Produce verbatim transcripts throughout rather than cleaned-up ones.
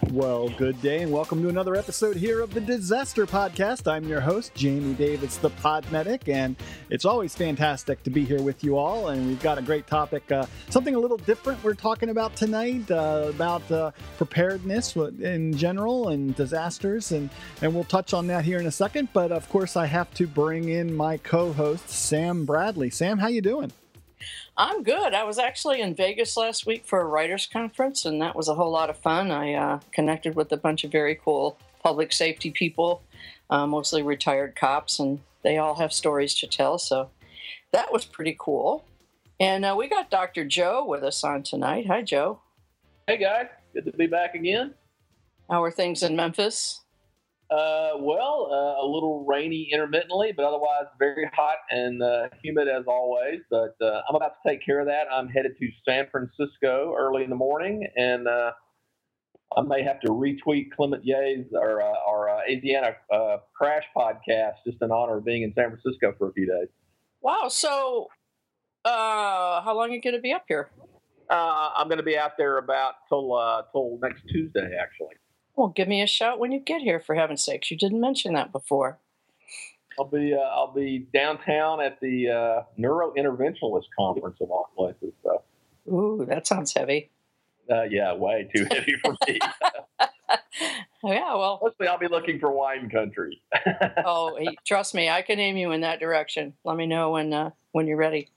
Well, good day and welcome to another episode here of the Disaster Podcast. I'm your host, Jamie Davids, the Pod Medic, and it's always fantastic to be here with you all. And we've got a great topic, uh, something a little different we're talking about tonight, uh, about uh, preparedness in general and disasters, and, and we'll touch on that here in a second. But of course, I have to bring in my co-host, Sam Bradley. Sam, how you doing? I'm good. I was actually in Vegas last week for a writers' conference, and that was a whole lot of fun. I uh, connected with a bunch of very cool public safety people, uh, mostly retired cops, and they all have stories to tell, so that was pretty cool. And uh, we got Doctor Joe with us on tonight. Hi, Joe. Hey, guys. Good to be back again. How are things in Memphis? Uh, well, uh, a little rainy intermittently, but otherwise very hot and uh, humid as always. But uh, I'm about to take care of that. I'm headed to San Francisco early in the morning, and uh, I may have to retweet Clement Ye's or uh, our uh, Indiana uh, Crash podcast just in honor of being in San Francisco for a few days. Wow. So uh, how long are you going to be up here? Uh, I'm going to be out there about till uh, till next Tuesday, actually. Well, give me a shout when you get here, for heaven's sakes. You didn't mention that before. I'll be uh, I'll be downtown at the uh, Neurointerventionalist Conference of all places. So. Ooh, that sounds heavy. Uh, yeah, way too heavy for me. Yeah, well. Mostly I'll be looking for wine country. Oh, hey, trust me, I can aim you in that direction. Let me know when uh, when you're ready.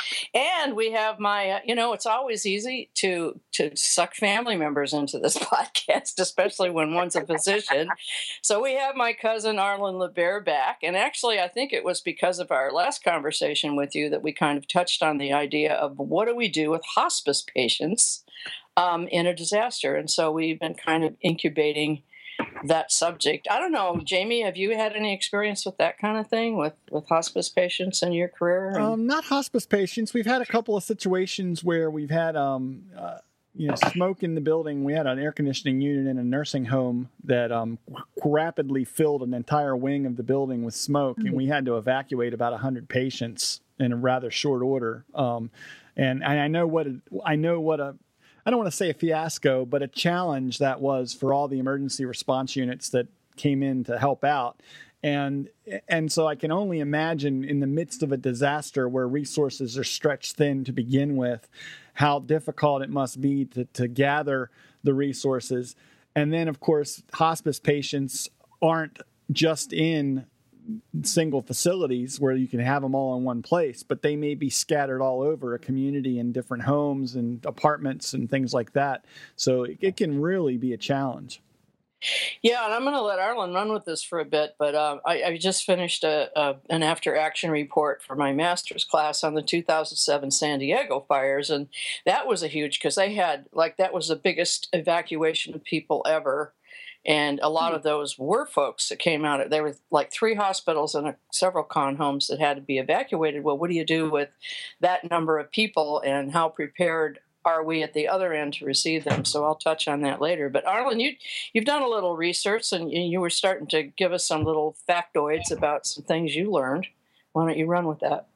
And we have my, uh, you know, it's always easy to to suck family members into this podcast, especially when one's a physician. So we have my cousin Arlen LeBear back. And actually, I think it was because of our last conversation with you that we kind of touched on the idea of what do we do with hospice patients um, in a disaster. And so we've been kind of incubating that subject. I don't know, Jamie, have you had any experience with that kind of thing with, with hospice patients in your career? And... Um, not hospice patients. We've had a couple of situations where we've had, um, uh, you know, smoke in the building. We had an air conditioning unit in a nursing home that um, rapidly filled an entire wing of the building with smoke, mm-hmm. and we had to evacuate about one hundred patients in a rather short order. Um, and, and I know what a, I know what a I don't want to say a fiasco, but a challenge that was for all the emergency response units that came in to help out. And and so I can only imagine in the midst of a disaster where resources are stretched thin to begin with, how difficult it must be to, to gather the resources. And then, of course, hospice patients aren't just in single facilities where you can have them all in one place, but they may be scattered all over a community in different homes and apartments and things like that. So it, it can really be a challenge. Yeah, and I'm going to let Arlen run with this for a bit, but uh, I, I just finished a, a, an after-action report for my master's class on the two thousand seven San Diego fires, and that was a huge, because they had, like, that was the biggest evacuation of people ever. And a lot of those were folks that came out. There were like three hospitals and a, several con homes that had to be evacuated. Well, what do you do with that number of people, and how prepared are we at the other end to receive them? So I'll touch on that later. But Arlen, you, you've done a little research, and you were starting to give us some little factoids about some things you learned. Why don't you run with that?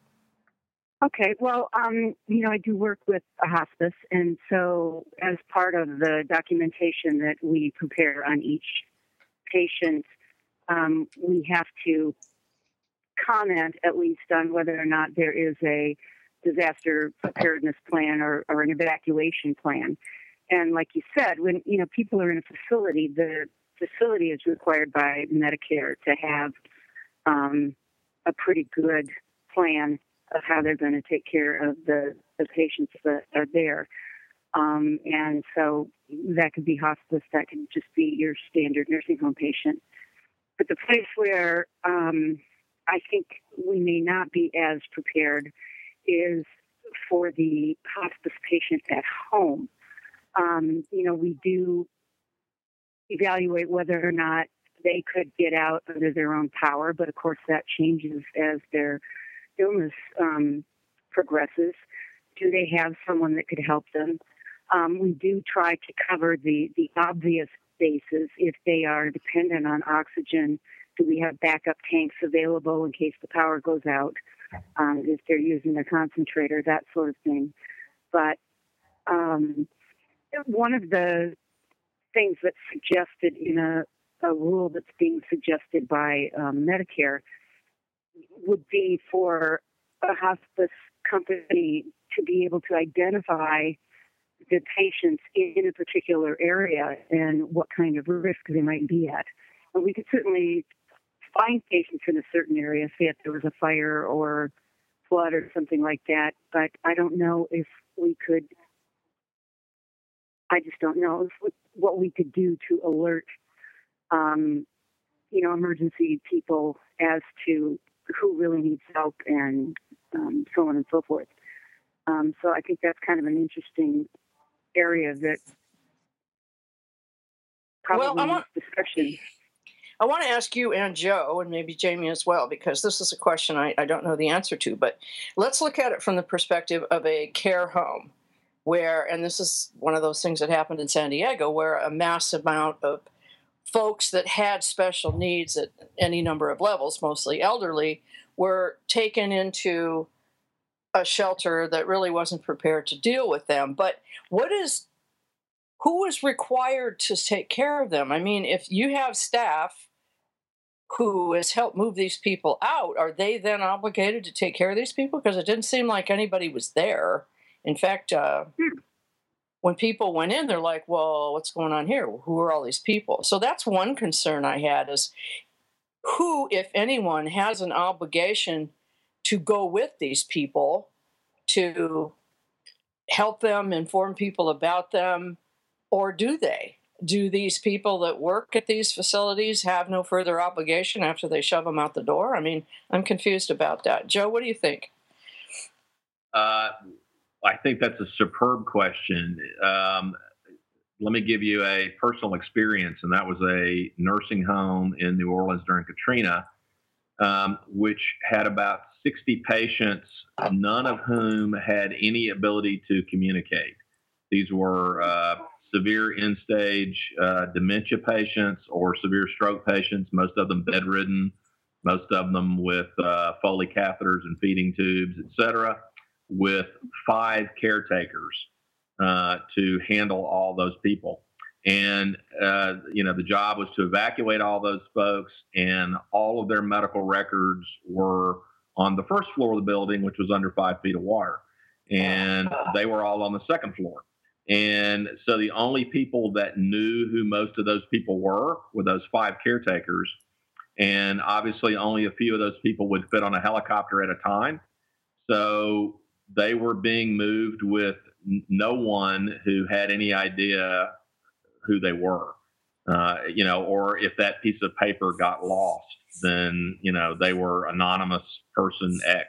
Okay, well, um, you know, I do work with a hospice, and so as part of the documentation that we prepare on each patient, um, we have to comment at least on whether or not there is a disaster preparedness plan or, or an evacuation plan. And like you said, when, you know, people are in a facility, the facility is required by Medicare to have um, a pretty good plan of how they're going to take care of the, the patients that are there. Um, and so that could be hospice, that could just be your standard nursing home patient. But the place where um, I think we may not be as prepared is for the hospice patient at home. Um, you know, we do evaluate whether or not they could get out under their own power, but of course that changes as their illness um, progresses. Do they have someone that could help them? Um, we do try to cover the, the obvious bases. If they are dependent on oxygen, do we have backup tanks available in case the power goes out? Um, if they're using a concentrator, that sort of thing. But um, one of the things that's suggested in a, a rule that's being suggested by um, Medicare would be for a hospice company to be able to identify the patients in a particular area and what kind of risk they might be at. And we could certainly find patients in a certain area, say if there was a fire or flood or something like that, but I don't know if we could, I just don't know if, what we could do to alert, um, you know, emergency people as to who really needs help and um, so on and so forth. Um, so I think that's kind of an interesting area that probably well, I want, needs discussion. I want to ask you and Joe, and maybe Jamie as well, because this is a question I, I don't know the answer to, but let's look at it from the perspective of a care home where, and this is one of those things that happened in San Diego, where a mass amount of folks that had special needs at any number of levels, mostly elderly, were taken into a shelter that really wasn't prepared to deal with them. But what is, who is required to take care of them? I mean, if you have staff who has helped move these people out, are they then obligated to take care of these people? Because it didn't seem like anybody was there. In fact, uh, hmm. when people went in, they're like, well, what's going on here? Who are all these people? So that's one concern I had, is who, if anyone, has an obligation to go with these people, to help them, inform people about them, or do they? Do these people that work at these facilities have no further obligation after they shove them out the door? I mean, I'm confused about that. Joe, what do you think? Uh, I think that's a superb question. Um, let me give you a personal experience, and that was a nursing home in New Orleans during Katrina, um, which had about sixty patients, none of whom had any ability to communicate. These were uh, severe end-stage uh, dementia patients or severe stroke patients, most of them bedridden, most of them with uh, Foley catheters and feeding tubes, et cetera, with five caretakers uh, to handle all those people. And, uh, you know, the job was to evacuate all those folks, and all of their medical records were on the first floor of the building, which was under five feet of water. And they were all on the second floor. And so the only people that knew who most of those people were were those five caretakers. And obviously only a few of those people would fit on a helicopter at a time. So they were being moved with no one who had any idea who they were, uh, you know, or if that piece of paper got lost, then, you know, they were anonymous person X.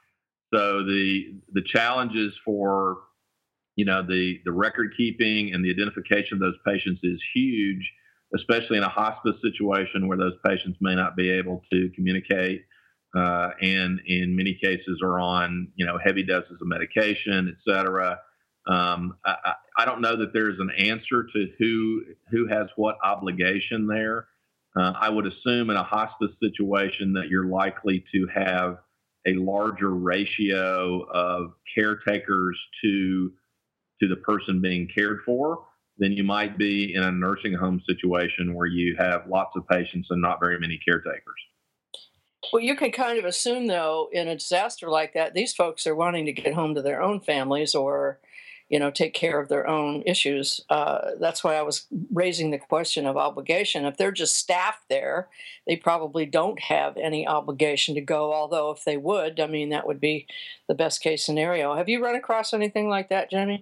So the the challenges for, you know, the, the record keeping and the identification of those patients is huge, especially in a hospice situation where those patients may not be able to communicate, uh, and in many cases are on, you know, heavy doses of medication, et cetera. Um, I, I don't know that there's an answer to who who has what obligation there. Uh, I would assume in a hospice situation that you're likely to have a larger ratio of caretakers to to the person being cared for than you might be in a nursing home situation where you have lots of patients and not very many caretakers. Well, you can kind of assume, though, in a disaster like that, these folks are wanting to get home to their own families or, you know, take care of their own issues. Uh, that's why I was raising the question of obligation. If they're just staff there, they probably don't have any obligation to go, although if they would, I mean, that would be the best case scenario. Have you run across anything like that, Jamie?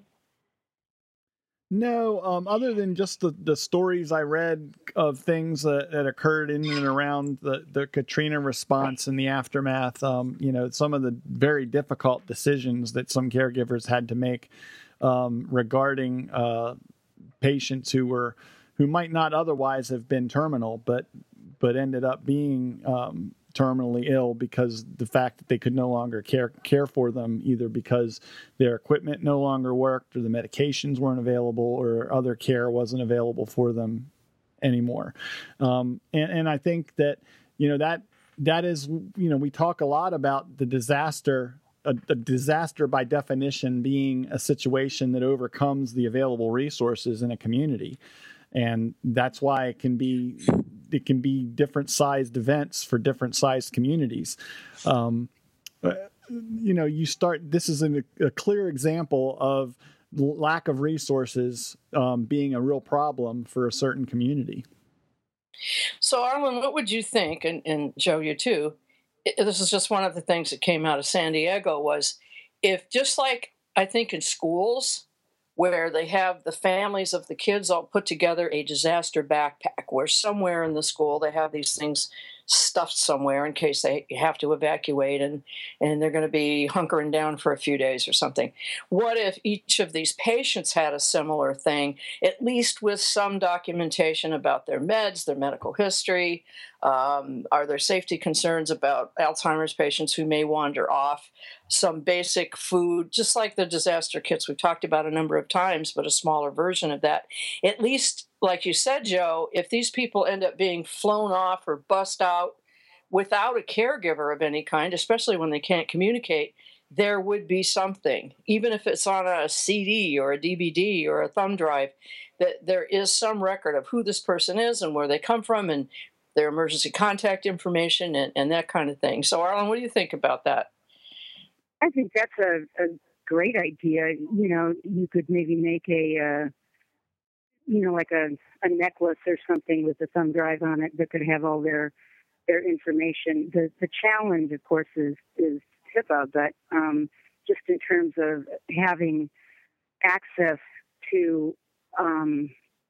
No, um, other than just the, the stories I read of things that, that occurred in and around the, the Katrina response and the aftermath, um, you know, some of the very difficult decisions that some caregivers had to make um, regarding uh, patients who were who might not otherwise have been terminal, but but ended up being um, terminally ill because the fact that they could no longer care care for them, either because their equipment no longer worked or the medications weren't available or other care wasn't available for them anymore. Um, and, and I think that, you know, that that is, you know, we talk a lot about the disaster, a, a disaster by definition being a situation that overcomes the available resources in a community. and that's why it can be it can be different sized events for different sized communities. Um, you know, you start. This is an, a clear example of lack of resources um, being a real problem for a certain community. So, Arlen, what would you think? And, and Joe, you too. It, this is just one of the things that came out of San Diego was if just like I think in schools where they have the families of the kids all put together a disaster backpack where somewhere in the school they have these things stuffed somewhere in case they have to evacuate and, and they're going to be hunkering down for a few days or something. What if each of these patients had a similar thing, at least with some documentation about their meds, their medical history? Um, are there safety concerns about Alzheimer's patients who may wander off? Some basic food, just like the disaster kits we've talked about a number of times, but a smaller version of that. At least, like you said, Joe, if these people end up being flown off or bussed out without a caregiver of any kind, especially when they can't communicate, there would be something, even if it's on a C D or a D V D or a thumb drive, that there is some record of who this person is and where they come from and their emergency contact information and, and that kind of thing. So, Arlen, what do you think about that? I think that's a, a great idea. You know, you could maybe make a, uh, you know, like a, a necklace or something with a thumb drive on it that could have all their their information. The the challenge, of course, is is HIPAA, but um, just in terms of having access to, um,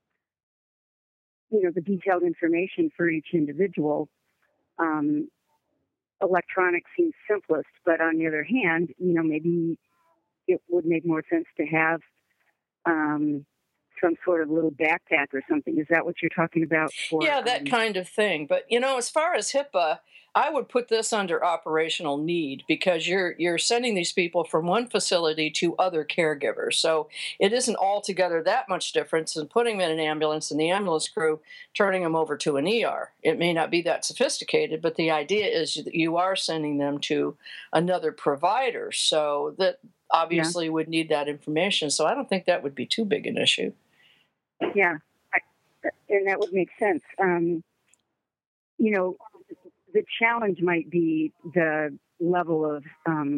you know, the detailed information for each individual. Um, electronic seems simplest, but on the other hand, you know, maybe it would make more sense to have um, some sort of little backpack or something. Is that what you're talking about? For, yeah, that um, kind of thing. But, you know, as far as HIPAA, I would put this under operational need because you're you're sending these people from one facility to other caregivers. So it isn't altogether that much difference in putting them in an ambulance and the ambulance crew turning them over to an E R. It may not be that sophisticated, but the idea is that you are sending them to another provider. So that obviously yeah. would need that information. So I don't think that would be too big an issue. Yeah, I, and that would make sense. Um, you know, the challenge might be the level of um,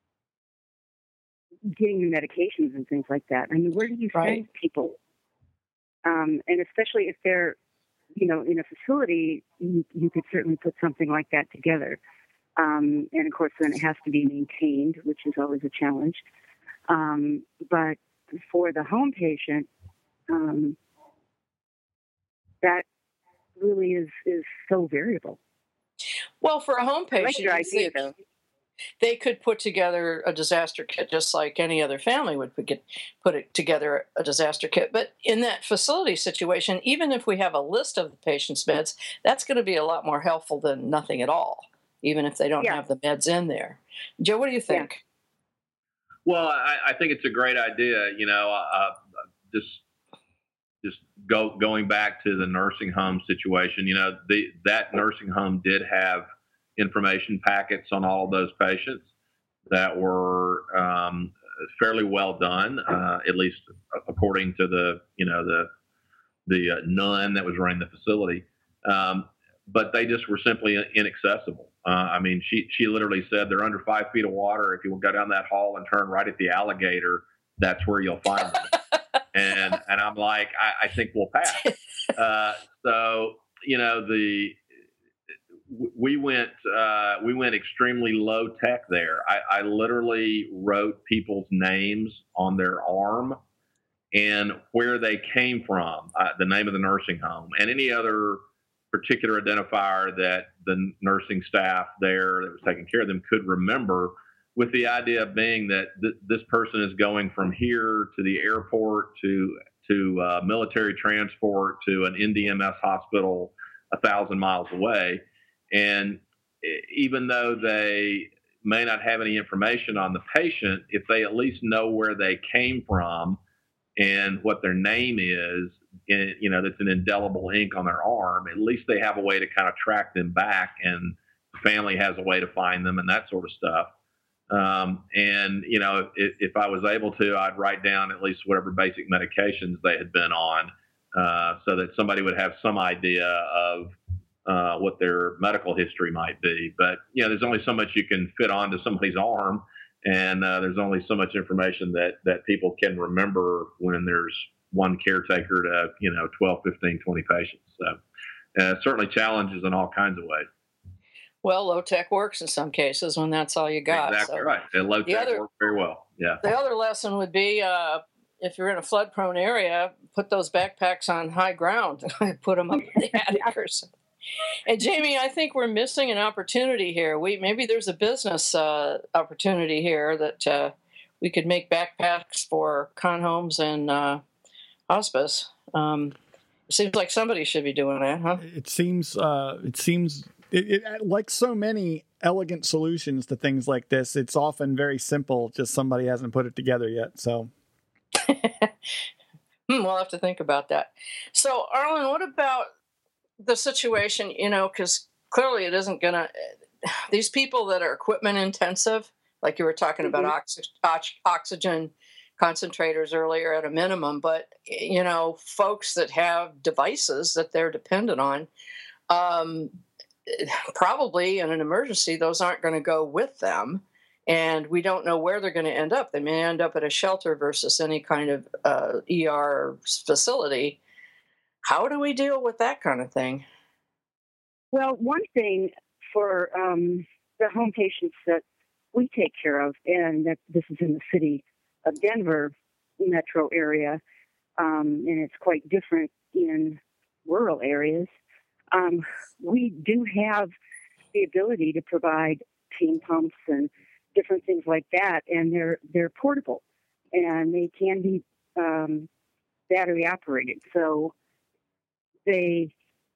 getting the medications and things like that. I mean, where do you send right. people? Um, and especially if they're, you know, in a facility, you, you could certainly put something like that together. Um, and of course, then it has to be maintained, which is always a challenge. Um, but for the home patient, um, that really is, is so variable. Well, for a home patient, I like your idea, though. They could put together a disaster kit just like any other family would put, get, put it together a disaster kit. But in that facility situation, even if we have a list of the patient's meds, that's going to be a lot more helpful than nothing at all, even if they don't yeah. have the meds in there. Joe, what do you think? Yeah. Well, I, I think it's a great idea. You know, uh, just just go going back to the nursing home situation. You know, the that nursing home did have information packets on all of those patients that were um, fairly well done, uh, at least according to the, you know, the the uh, nun that was running the facility. Um, but they just were simply inaccessible. Uh, I mean, she she literally said they're under five feet of water. If you will go down that hall and turn right at the alligator, that's where you'll find them. and and I'm like, I, I think we'll pass. Uh, so you know the. We went uh, we went extremely low tech there. I, I literally wrote people's names on their arm and where they came from, uh, the name of the nursing home, and any other particular identifier that the nursing staff there that was taking care of them could remember, with the idea being that th- this person is going from here to the airport to to uh, military transport to an N D M S hospital a thousand miles away. And even though they may not have any information on the patient, if they at least know where they came from and what their name is, and, you know, that's an indelible ink on their arm, at least they have a way to kind of track them back, and the family has a way to find them and that sort of stuff. Um, and, you know, if, if I was able to, I'd write down at least whatever basic medications they had been on uh, so that somebody would have some idea of uh, what their medical history might be. But, you know, there's only so much you can fit onto somebody's arm, and uh, there's only so much information that, that people can remember when there's one caretaker to, you know, twelve, fifteen, twenty patients. So uh, certainly challenges in all kinds of ways. Well, low tech works in some cases when that's all you got. Exactly so. right. And low tech other, works very well. Yeah. The other lesson would be uh, if you're in a flood prone area, put those backpacks on high ground, put them up in the attic or something. And Jamie, I think we're missing an opportunity here. We maybe there's a business uh, opportunity here that uh, we could make backpacks for con homes and uh, hospice. Um, it seems like somebody should be doing that, huh? It seems. Uh, it seems. It, it, like so many elegant solutions to things like this, it's often very simple. Just somebody hasn't put it together yet. So we'll have to think about that. So, Arlen, what about the situation, you know, because clearly it isn't going to, these people that are equipment intensive, like you were talking about Mm-hmm. oxy, ox, oxygen concentrators earlier at a minimum, but, you know, folks that have devices that they're dependent on, um, probably in an emergency, those aren't going to go with them. And we don't know where they're going to end up. They may end up at a shelter versus any kind of uh, E R facility. How do we deal with that kind of thing? Well, one thing for um, the home patients that we take care of, and that this is in the city of Denver metro area, um, and it's quite different in rural areas, um, we do have the ability to provide team pumps and different things like that, and they're they're portable, and they can be um, battery operated. So they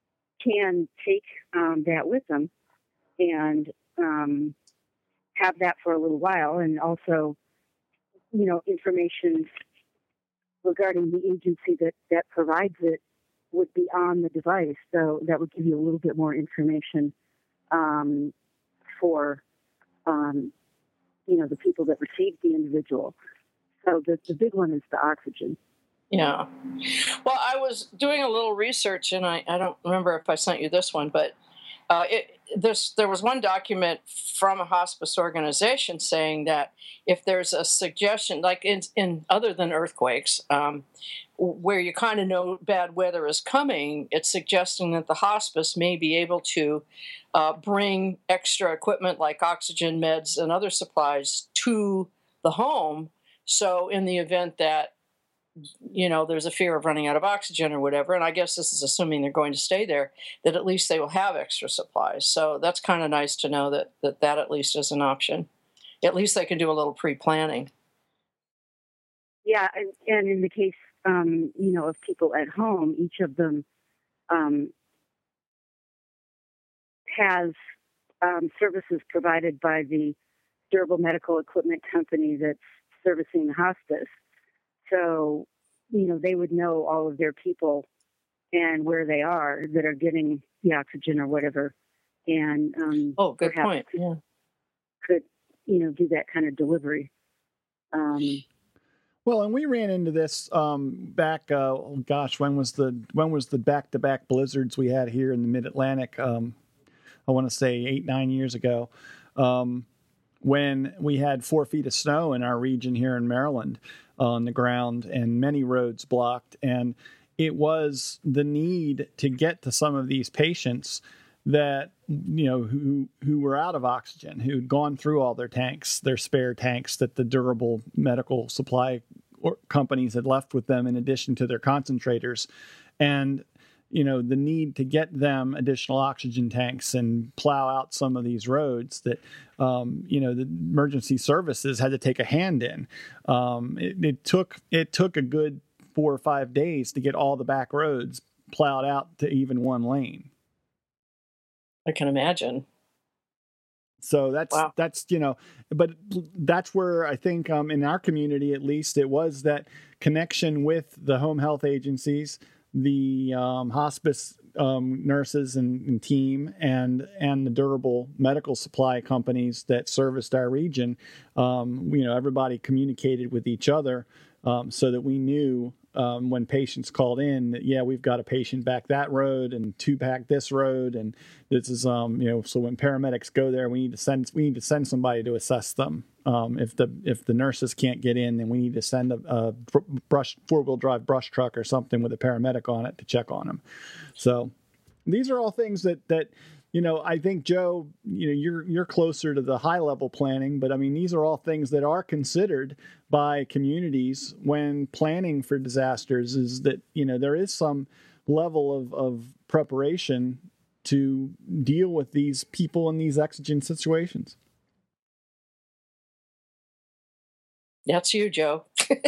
can take um, that with them and um, have that for a little while, and also, you know, information regarding the agency that, that provides it would be on the device. So that would give you a little bit more information um, for, um, you know, the people that receive the individual. So the, the big one is the oxygen. Yeah. Well, I was doing a little research, and I, I don't remember if I sent you this one, but uh, it, this there was one document from a hospice organization saying that if there's a suggestion, like in, in other than earthquakes, um, where you kind of know bad weather is coming, it's suggesting that the hospice may be able to uh, bring extra equipment like oxygen, meds, and other supplies to the home. So in the event that, you know, there's a fear of running out of oxygen or whatever, and I guess this is assuming they're going to stay there, that at least they will have extra supplies. So that's kind of nice to know that, that that at least is an option. At least they can do a little pre-planning. Yeah, and, and in the case, um, you know, of people at home, each of them um, has um, services provided by the durable medical equipment company that's servicing the hospice. So, you know, they would know all of their people and where they are that are getting the oxygen or whatever. And um, oh, good point. Yeah, could, you know, do that kind of delivery. Um, well, and we ran into this um, back. Uh, oh gosh, when was the when was the back-to-back blizzards we had here in the Mid-Atlantic? Um, I want to say eight, nine years ago. Um, when we had four feet of snow in our region here in Maryland on the ground and many roads blocked. And it was the need to get to some of these patients that, you know, who, who were out of oxygen, who'd gone through all their tanks, their spare tanks that the durable medical supply or companies had left with them in addition to their concentrators. And you know, the need to get them additional oxygen tanks and plow out some of these roads that, um, you know, the emergency services had to take a hand in. Um, it, it took it took a good four or five days to get all the back roads plowed out to even one lane. I can imagine. So that's, wow. that's, you know, but that's where I think um, in our community, at least, it was that connection with the home health agencies, the um, hospice um, nurses and, and team, and and the durable medical supply companies that serviced our region. Um, you know, everybody communicated with each other um, so that we knew um, when patients called in that, yeah, we've got a patient back that road and two back this road. And this is, um, you know, so when paramedics go there, we need to send, we need to send somebody to assess them. Um, if the, if the nurses can't get in, then we need to send a, a brush, four wheel drive brush truck or something with a paramedic on it to check on them. So these are all things that, that, you know, I think, Joe, you know, you're you're closer to the high level planning, but I mean, these are all things that are considered by communities when planning for disasters. Is that, you know, there is some level of, of preparation to deal with these people in these exigent situations. That's you, Joe.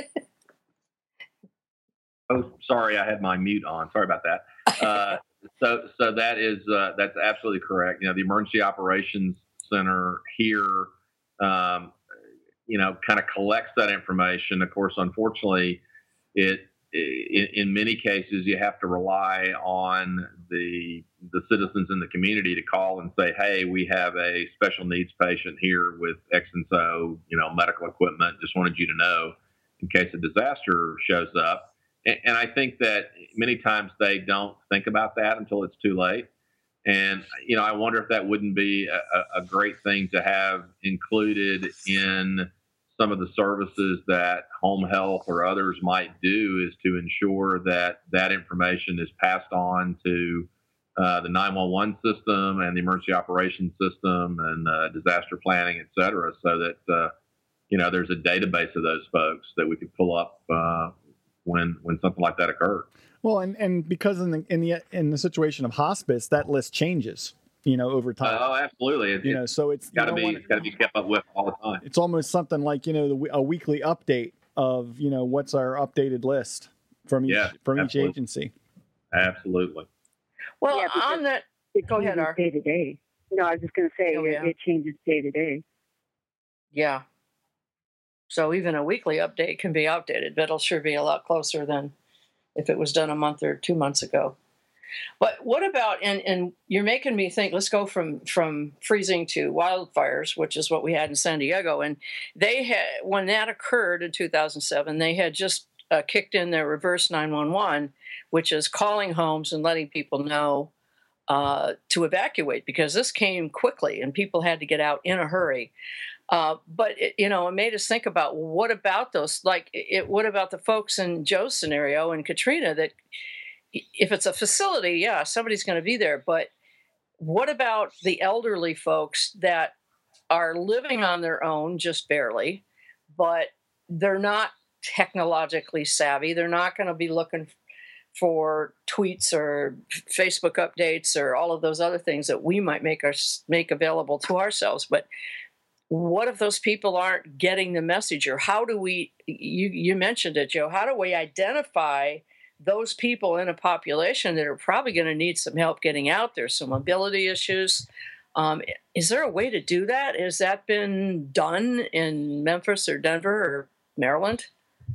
Oh, sorry, I had my mute on. Sorry about that. Uh, So, so that is uh, that's absolutely correct. You know, the Emergency Operations Center here, um, you know, kind of collects that information. Of course, unfortunately, it in, in many cases you have to rely on the the citizens in the community to call and say, "Hey, we have a special needs patient here with X and so, you know, medical equipment. Just wanted you to know in case a disaster shows up." And I think that many times they don't think about that until it's too late. And, you know, I wonder if that wouldn't be a, a great thing to have included in some of the services that home health or others might do, is to ensure that that information is passed on to uh, the nine one one system and the emergency operations system and uh, disaster planning, et cetera, so that, uh, you know, there's a database of those folks that we could pull up uh, when when something like that occurred. Well, and, and because in the in the in the situation of hospice, that list changes, you know, over time. Uh, oh, absolutely. It, you know, so it's got to you be wanna, it's got to be kept up with all the time. It's almost something like, you know, the, a weekly update of, you know, what's our updated list from each yeah, from absolutely. each agency. Absolutely. Well, yeah, on that, it go ahead, Ar. Day to day. No, I was just going to say Oh, it, yeah. it changes day to day. Yeah. So even a weekly update can be outdated, but it'll sure be a lot closer than if it was done a month or two months ago. But what about, and, and you're making me think, let's go from, from freezing to wildfires, which is what we had in San Diego. And they had, when that occurred in two thousand seven, they had just uh, kicked in their reverse nine one one, which is calling homes and letting people know uh, to evacuate, because this came quickly and people had to get out in a hurry. Uh, but it, you know, it made us think about, well, what about those? Like, it, what about the folks in Joe's scenario and Katrina? That if it's a facility, yeah, somebody's going to be there. But what about the elderly folks that are living on their own, just barely, but they're not technologically savvy? They're not going to be looking for tweets or Facebook updates or all of those other things that we might make us make available to ourselves, but what if those people aren't getting the message? Or how do we, you, you mentioned it, Joe, how do we identify those people in a population that are probably going to need some help getting out there, some mobility issues? Um, is there a way to do that? Has that been done in Memphis or Denver or Maryland?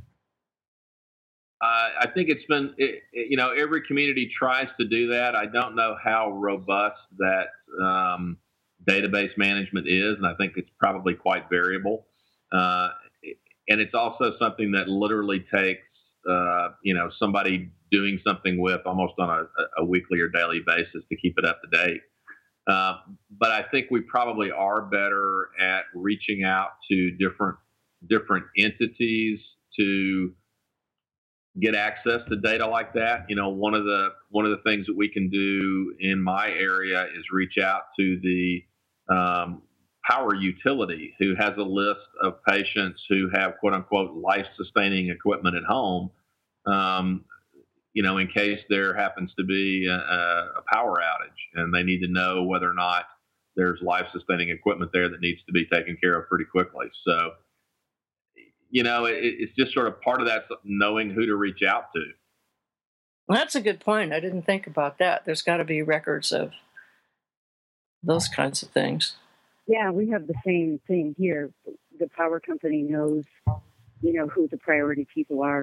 Uh, I think it's been, it, it, you know, every community tries to do that. I don't know how robust that um, database management is, and I think it's probably quite variable. Uh, and it's also something that literally takes, uh, you know, somebody doing something with almost on a, a weekly or daily basis to keep it up to date. Uh, but I think we probably are better at reaching out to different different entities to get access to data like that. You know, one of the one of the things that we can do in my area is reach out to the um, power utility, who has a list of patients who have quote unquote life sustaining equipment at home. Um, you know, in case there happens to be a, a power outage and they need to know whether or not there's life sustaining equipment there that needs to be taken care of pretty quickly. So, you know, it, it's just sort of part of that, knowing who to reach out to. Well, that's a good point. I didn't think about that. There's got to be records of those kinds of things. Yeah, we have the same thing here. The power company knows, you know, who the priority people are.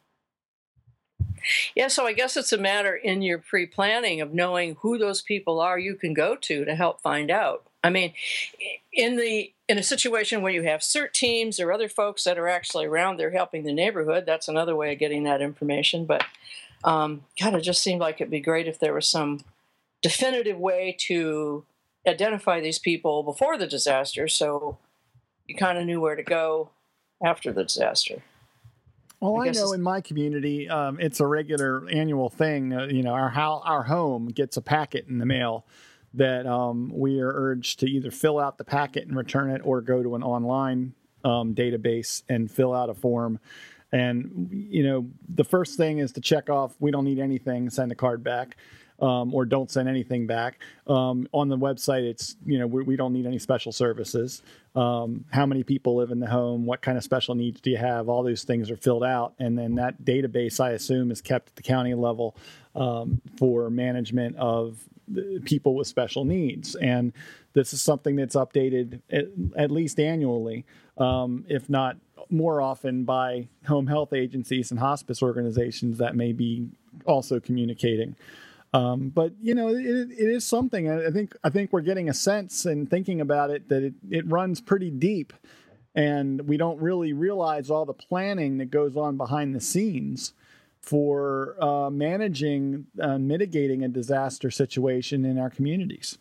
Yeah, so I guess it's a matter in your pre-planning of knowing who those people are you can go to to help find out. I mean, in the in a situation where you have CERT teams or other folks that are actually around there helping the neighborhood, that's another way of getting that information. But um, God, it just seemed like it'd be great if there was some definitive way to identify these people before the disaster, so you kind of knew where to go after the disaster. Well, I, I know in my community, um, it's a regular annual thing. Uh, you know, our how our home gets a packet in the mail that um, we are urged to either fill out the packet and return it, or go to an online um, database and fill out a form. And you know, the first thing is to check off we don't need anything, send a card back. Um, or don't send anything back. Um, on the website, it's, you know, we, we don't need any special services. Um, how many people live in the home? What kind of special needs do you have? All those things are filled out. And then that database, I assume, is kept at the county level um, for management of the people with special needs. And this is something that's updated at, at least annually, um, if not more often, by home health agencies and hospice organizations that may be also communicating. Um, but you know, it, it is something. I think I think we're getting a sense and thinking about it that it, it runs pretty deep, and we don't really realize all the planning that goes on behind the scenes for uh, managing, uh, mitigating a disaster situation in our communities.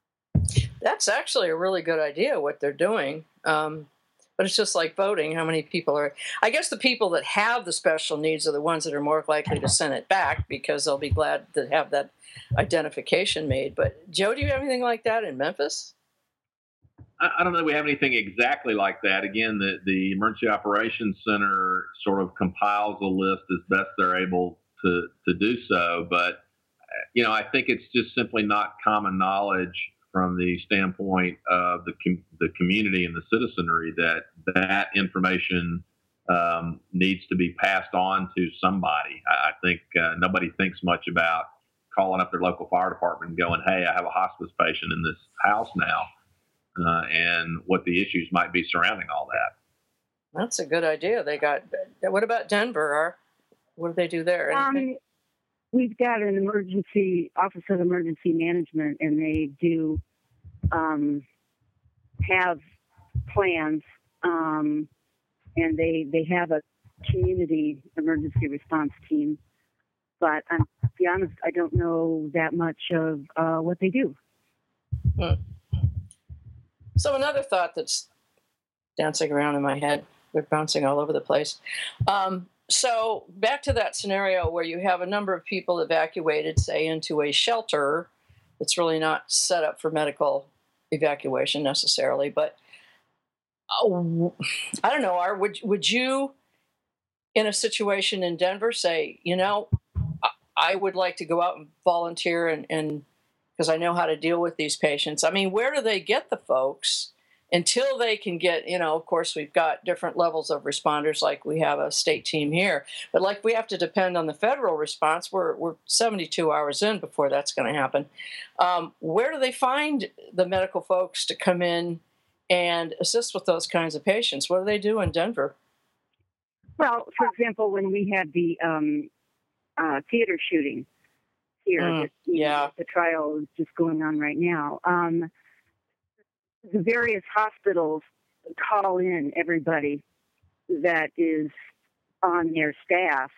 That's actually a really good idea, what they're doing. Um, but it's just like voting. How many people are, I guess the people that have the special needs are the ones that are more likely to send it back because they'll be glad to have that identification made. But Joe, do you have anything like that in Memphis? I, I don't know that we have anything exactly like that. Again, the, the Emergency Operations Center sort of compiles a list as best they're able to, to do so. But, you know, I think it's just simply not common knowledge from the standpoint of the com- the community and the citizenry that that information um, needs to be passed on to somebody. I, I think uh, nobody thinks much about calling up their local fire department and going, hey, I have a hospice patient in this house now, uh, and what the issues might be surrounding all that. That's a good idea. They got, what about Denver? What do they do there? Um, we've got an emergency Office of Emergency Management, and they do um, have plans, um, and they they have a community emergency response team. But I'm, to be honest, I don't know that much of uh, what they do. Hmm. So another thought that's dancing around in my head, they're bouncing all over the place. Um, So back to that scenario where you have a number of people evacuated, say, into a shelter that's really not set up for medical evacuation necessarily. But uh, I don't know, Ar, would, would you, in a situation in Denver, say, you know, I would like to go out and volunteer and, and because I know how to deal with these patients. I mean, where do they get the folks until they can get, you know, of course, we've got different levels of responders, like we have a state team here. But like we have to depend on the federal response, we're, we're seventy-two hours in before that's going to happen. Um, where do they find the medical folks to come in and assist with those kinds of patients? What do they do in Denver? Well, for example, when we had the um, uh, theater shooting here, Mm, that, you yeah. know, the trial is just going on right now. Um, the various hospitals call in everybody that is on their staff,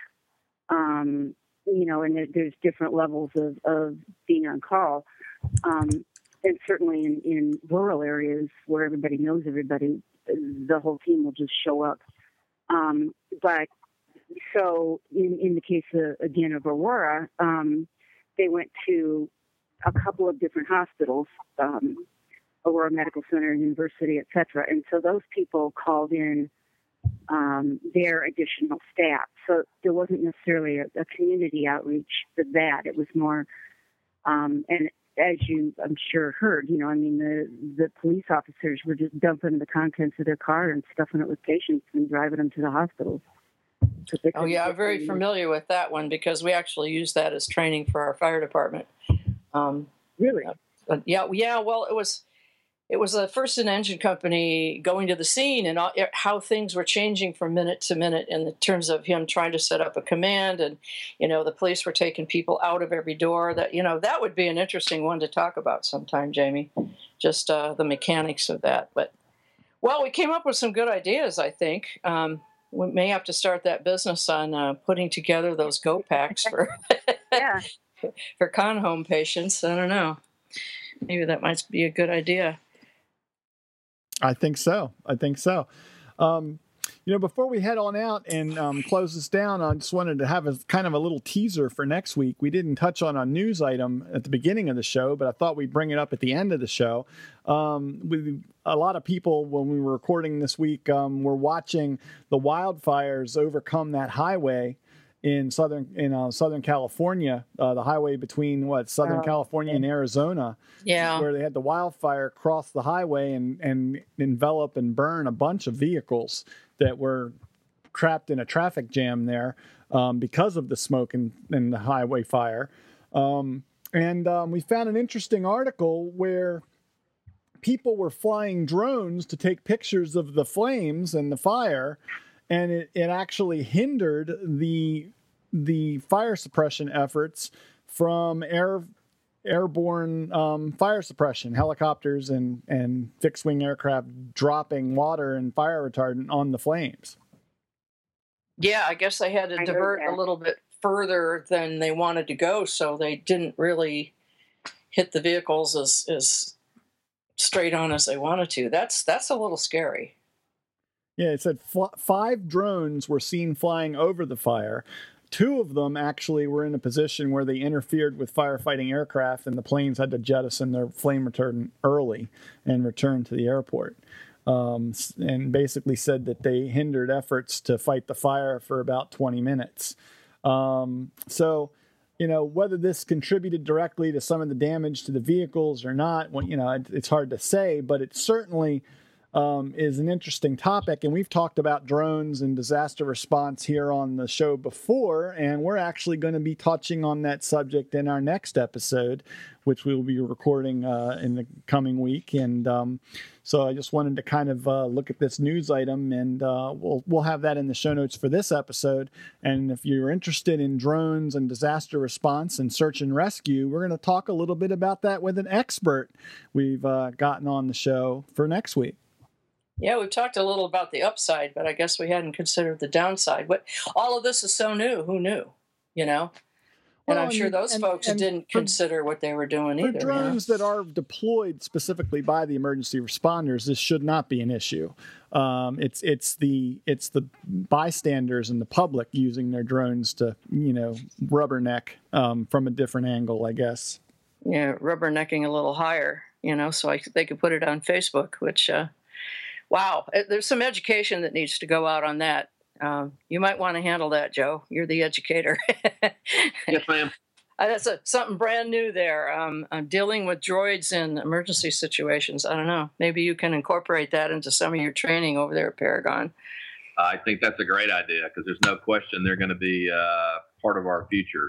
um, you know, and there's different levels of, of being on call. Um, and certainly in, in rural areas where everybody knows everybody, the whole team will just show up. Um, but so in, in the case of, again, of Aurora, um, they went to a couple of different hospitals, um, Aurora Medical Center, University, et cetera. And so those people called in um, their additional staff. So there wasn't necessarily a, a community outreach for that. It was more, um, and as you, I'm sure, heard, you know, I mean, the, the police officers were just dumping the contents of their car and stuffing it with patients and driving them to the hospitals. Oh, yeah, I'm very familiar with that one because we actually use that as training for our fire department. Um, really? Uh, yeah, yeah. Well, it was it was a first an engine company going to the scene and all, how things were changing from minute to minute in terms of him trying to set up a command, and you know the police were taking people out of every door. That you know that would be an interesting one to talk about sometime, Jamie. Just uh, the mechanics of that, but. Well, we came up with some good ideas, I think. Um, we may have to start that business on uh, putting together those go packs for Yeah. for con home patients. I don't know. Maybe that might be a good idea. I think so. I think so. Um, you know, before we head on out and um, close this down, I just wanted to have a kind of a little teaser for next week. We didn't touch on a news item at the beginning of the show, but I thought we'd bring it up at the end of the show. Um, we, a lot of people, when we were recording this week, um, were watching the wildfires overcome that highway in southern in uh, Southern California, uh, the highway between what Southern Oh, California and Arizona, Yeah. where they had the wildfire cross the highway and, and envelop and burn a bunch of vehicles that were trapped in a traffic jam there um, because of the smoke and, and the highway fire. Um, and um, we found an interesting article where people were flying drones to take pictures of the flames and the fire, and it, it actually hindered the the fire suppression efforts from air airborne um, fire suppression, helicopters and, and fixed wing aircraft dropping water and fire retardant on the flames. Yeah, I guess they had to I heard divert that. a little bit further than they wanted to go, so they didn't really hit the vehicles as, as straight on as they wanted to. That's that's a little scary. Yeah, it said f- five drones were seen flying over the fire. Two of them actually were in a position where they interfered with firefighting aircraft, and the planes had to jettison their flame retardant early and return to the airport. Um, and basically said that they hindered efforts to fight the fire for about twenty minutes. Um, so, you know, whether this contributed directly to some of the damage to the vehicles or not, well, you know, it, it's hard to say, but it certainly um, is an interesting topic. And we've talked about drones and disaster response here on the show before, and we're actually going to be touching on that subject in our next episode, which we'll be recording uh, in the coming week. And um, so I just wanted to kind of uh, look at this news item, and uh, we'll we'll have that in the show notes for this episode. And if you're interested in drones and disaster response and search and rescue, we're going to talk a little bit about that with an expert we've uh, gotten on the show for next week. Yeah, we've talked a little about the upside, but I guess we hadn't considered the downside. But all of this is so new. Who knew? You know? And Well, I'm sure and- those and- folks and didn't for- consider what they were doing For either. you know? drones that are deployed specifically by the emergency responders, this should not be an issue. Um, it's it's the it's the bystanders and the public using their drones to, you know, rubberneck um, from a different angle, I guess. Yeah, rubbernecking a little higher, you know, so I, they could put it on Facebook, which, uh, wow, it- there's some education that needs to go out on that. Um, you might want to handle that, Joe. You're the educator. Yes, ma'am. Uh, That's a, something brand new there. Um, I'm dealing with droids in emergency situations. I don't know. Maybe you can incorporate that into some of your training over there at Paragon. I think that's a great idea because there's no question they're going to be uh, part of our future.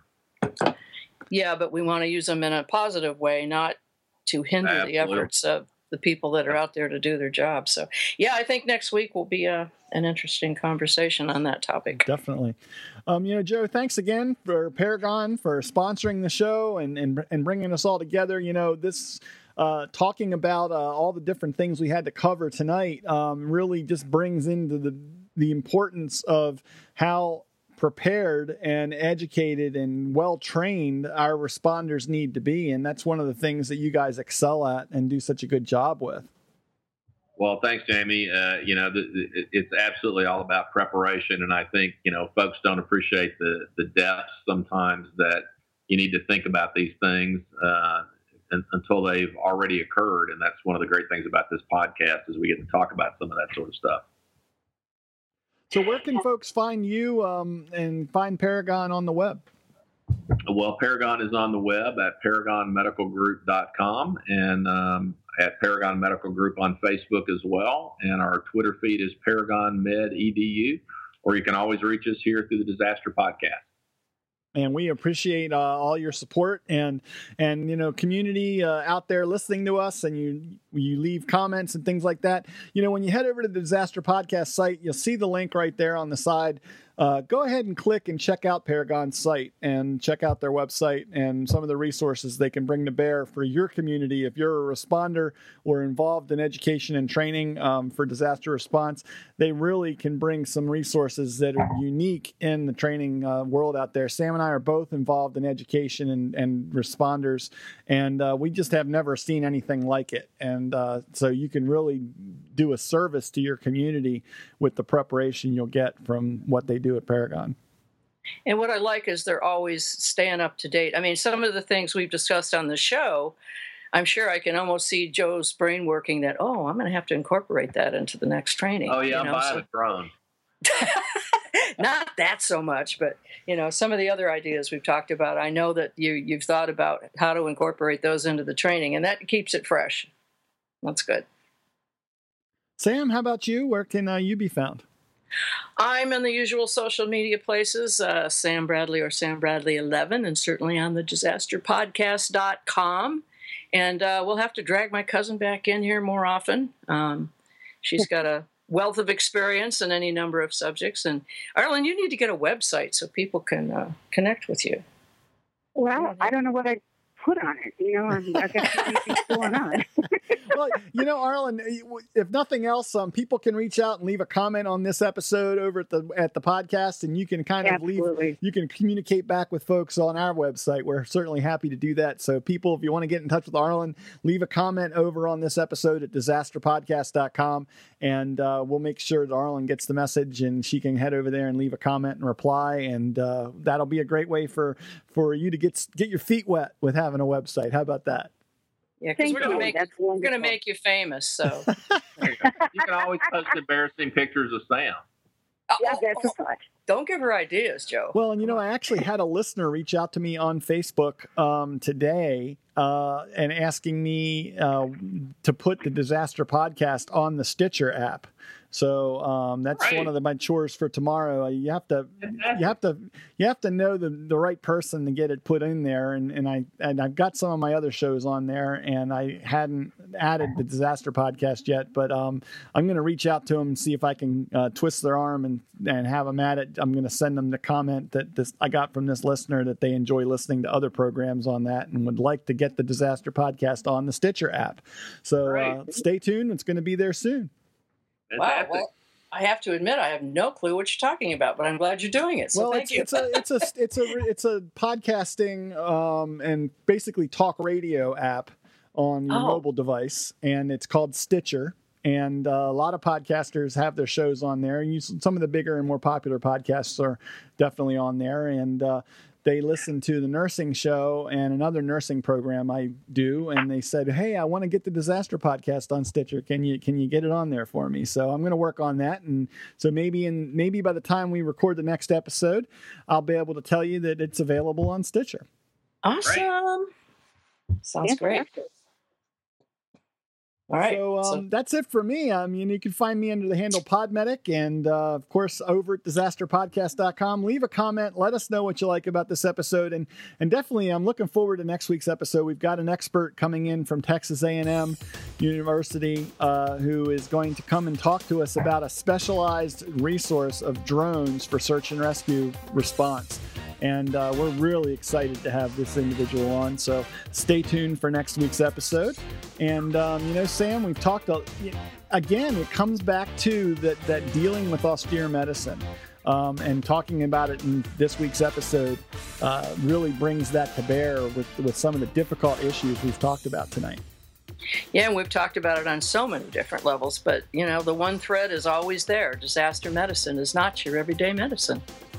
So, Yeah, but we want to use them in a positive way, not to hinder the Absolutely. efforts of the people that are out there to do their job. So, yeah, I think next week will be a, an interesting conversation on that topic. Definitely. Um, you know, Joe, thanks again for Paragon for sponsoring the show and, and, and bringing us all together. You know, this uh, talking about uh, all the different things we had to cover tonight um, really just brings into the, the importance of how prepared and educated and well-trained our responders need to be. And that's one of the things that you guys excel at and do such a good job with. well, thanks, Jamie. Uh, you know, the, the, it's absolutely all about preparation, and I think you know folks don't appreciate the the depth sometimes that you need to think about these things uh, un- until they've already occurred. And that's one of the great things about this podcast is we get to talk about some of that sort of stuff. So where can folks find you um, and find Paragon on the web? Well, Paragon is on the web at paragon medical group dot com and um, at Paragon Medical Group on Facebook as well. And our Twitter feed is Paragon Med E D U, or you can always reach us here through the Disaster Podcast. And we appreciate uh, all your support and and you know community uh, out there listening to us, and you you leave comments and things like that. You know, when you head over to the Disaster Podcast site, you'll see the link right there on the side uh, go ahead and click and check out Paragon's site and check out their website and some of the resources they can bring to bear for your community. If you're a responder or involved in education and training um, for disaster response, they really can bring some resources that are unique in the training uh, world out there. Sam and I are both involved in education and, and responders, and uh, we just have never seen anything like it. And uh, so you can really do a service to your community with the preparation you'll get from what they do at Paragon. And what I like is they're always staying up to date. I mean, some of the things we've discussed on the show, I'm sure I can almost see Joe's brain working that, oh, I'm going to have to incorporate that into the next training. Oh, yeah, you I'm know, buying so. a drone. Not that so much, but, you know, some of the other ideas we've talked about, I know that you, you've thought about how to incorporate those into the training, and that keeps it fresh. That's good. Sam, how about you? Where can uh, you be found? I'm in the usual social media places, uh, Sam Bradley or Sam Bradley eleven, and certainly on the disaster podcast dot com. And uh, we'll have to drag my cousin back in here more often. Um, she's got a wealth of experience in any number of subjects. And Arlen, you need to get a website so people can uh, connect with you. Well, I don't know what I put on it. You know, I'm, I've got so many things going on. Well, you know, Arlen, if nothing else, um, people can reach out and leave a comment on this episode over at the at the podcast, and you can kind of Absolutely. leave, you can communicate back with folks on our website. We're certainly happy to do that. So people, if you want to get in touch with Arlen, leave a comment over on this episode at disaster podcast dot com, and uh, we'll make sure that Arlen gets the message, and she can head over there and leave a comment and reply, and uh, that'll be a great way for, for you to get get your feet wet with having a website. How about that? Yeah, because Thank we're going to you. make That's we're wonderful. going to make you famous. So There you go. You can always post embarrassing pictures of Sam. Yeah, Oh, that's a oh, thought. don't give her ideas, Joe. Well, and you know, I actually had a listener reach out to me on Facebook um, today uh, and asking me uh, to put the Disaster Podcast on the Stitcher app. So um, that's Right. one of the, my chores for tomorrow. You have to, you have to, you have to know the, the right person to get it put in there. And, and I and I've got some of my other shows on there, and I hadn't added the Disaster Podcast yet. But um, I'm going to reach out to them and see if I can uh, twist their arm and and have them at it. I'm going to send them the comment that this I got from this listener that they enjoy listening to other programs on that and would like to get the Disaster Podcast on the Stitcher app. So Great. uh, stay tuned. It's going to be there soon. Wow. Fantastic. Well, I have to admit, I have no clue what you're talking about, but I'm glad you're doing it. So well, thank it's, you. it's a it's a it's a it's a podcasting um, and basically talk radio app on your Oh. mobile device, and it's called Stitcher. And uh, a lot of podcasters have their shows on there. And you, some of the bigger and more popular podcasts are definitely on there. And uh, they listen to the nursing show and another nursing program I do, and they said, "Hey, I want to get the Disaster Podcast on Stitcher. Can you can you get it on there for me?" So I'm going to work on that, and so maybe in maybe by the time we record the next episode, I'll be able to tell you that it's available on Stitcher. Awesome. Sounds great. Fantastic. All right. So, um, So- that's it for me. I mean, you can find me under the handle Podmedic, and uh, of course over at disaster podcast dot com. Leave a comment. Let us know what you like about this episode, and and definitely, I'm looking forward to next week's episode. We've got an expert coming in from Texas A and M University uh, who is going to come and talk to us about a specialized resource of drones for search and rescue response. And uh, we're really excited to have this individual on. So stay tuned for next week's episode. And, um, you know, Sam, we've talked, a, again, it comes back to that, that dealing with austere medicine um, and talking about it in this week's episode uh, really brings that to bear with, with some of the difficult issues we've talked about tonight. Yeah, and we've talked about it on so many different levels, but, you know, the one thread is always there. Disaster medicine is not your everyday medicine.